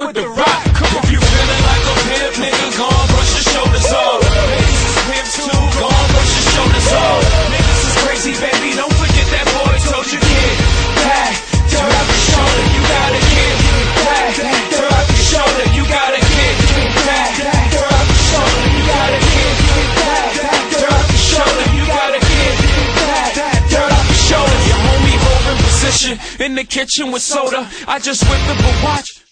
with the rock. If you feeling like a pimp, nigga, gon' brush your shoulders off. Ladies is pimps too, gon' brush your shoulders off. Niggas is crazy, baby, don't forget that boy told you kid. Back, turn up your shoulder, you gotta get back. Turn up your shoulder, you gotta get back. Turn up your shoulder, you gotta get back. Turn up your shoulder, you gotta get back. Turn up your shoulder, your homie holding position in the kitchen with soda. I just whipped up a watch.